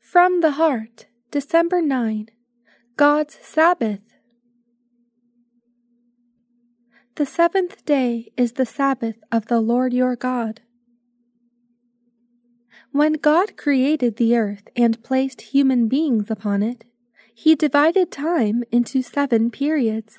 From the Heart, December 9. God's Sabbath. The seventh day is the Sabbath of the Lord your God. When God created the earth and placed human beings upon it, He divided time into 7 periods.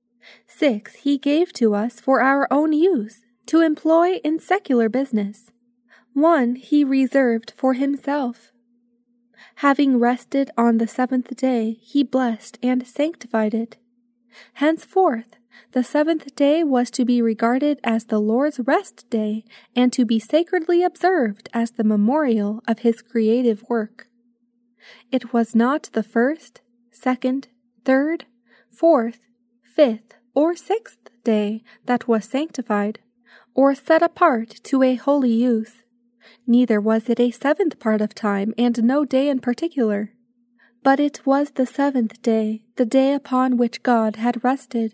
6 He gave to us for our own use, to employ in secular business. 1 He reserved for Himself. Having rested on the 7th day, He blessed and sanctified it. Henceforth, the 7th day was to be regarded as the Lord's rest day and to be sacredly observed as the memorial of His creative work. It was not the 1st, 2nd, 3rd, 4th, 5th, or 6th day that was sanctified, or set apart to a holy use. Neither was it a 7th part of time and no day in particular. But it was the 7th day, the day upon which God had rested.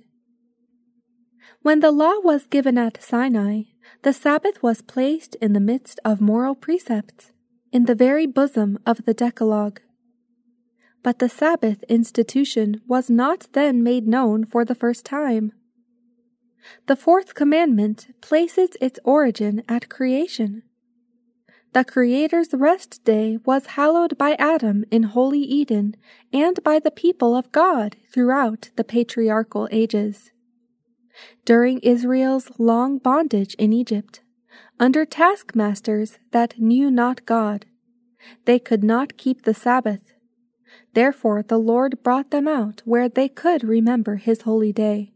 When the law was given at Sinai, the Sabbath was placed in the midst of moral precepts, in the very bosom of the Decalogue. But the Sabbath institution was not then made known for the first time. The 4th commandment places its origin at creation. The Creator's rest day was hallowed by Adam in holy Eden and by the people of God throughout the patriarchal ages. During Israel's long bondage in Egypt, under taskmasters that knew not God, they could not keep the Sabbath. Therefore the Lord brought them out where they could remember His holy day.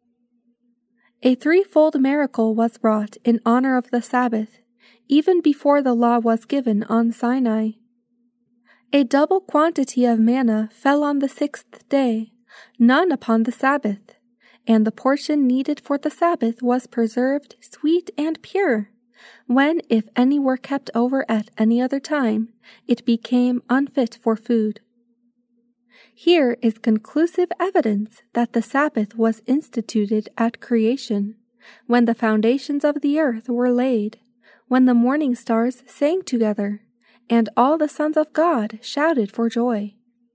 A 3-fold miracle was wrought in honor of the Sabbath, even before the law was given on Sinai. A double quantity of manna fell on the 6th day, none upon the Sabbath, and the portion needed for the Sabbath was preserved sweet and pure, when, if any were kept over at any other time, it became unfit for food. Here is conclusive evidence that the Sabbath was instituted at creation, when the foundations of the earth were laid, when the morning stars sang together, and all the sons of God shouted for joy.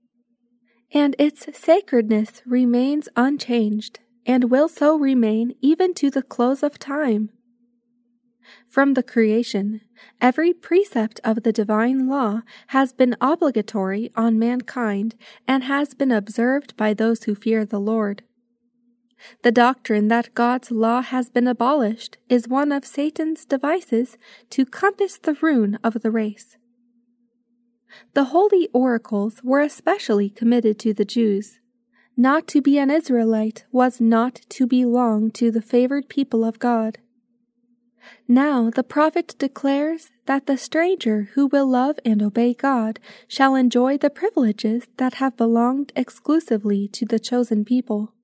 And its sacredness remains unchanged, and will so remain even to the close of time. From the creation, every precept of the divine law has been obligatory on mankind and has been observed by those who fear the Lord. The doctrine that God's law has been abolished is one of Satan's devices to compass the ruin of the race. The holy oracles were especially committed to the Jews. Not to be an Israelite was not to belong to the favored people of God. Now the prophet declares that the stranger who will love and obey God shall enjoy the privileges that have belonged exclusively to the chosen people.